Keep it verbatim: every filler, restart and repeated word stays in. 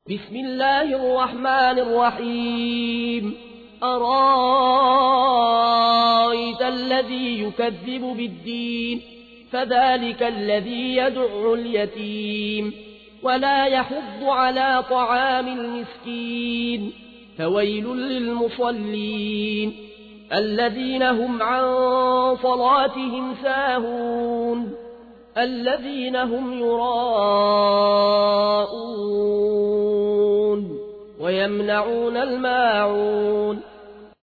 بسم الله الرحمن الرحيم أرأيت الذي يكذب بالدين فذلك الذي يدع اليتيم ولا يحض على طعام المسكين فويل للمصلين الذين هم عن صلاتهم ساهون الذين هم يراءون ويمنعون الماعون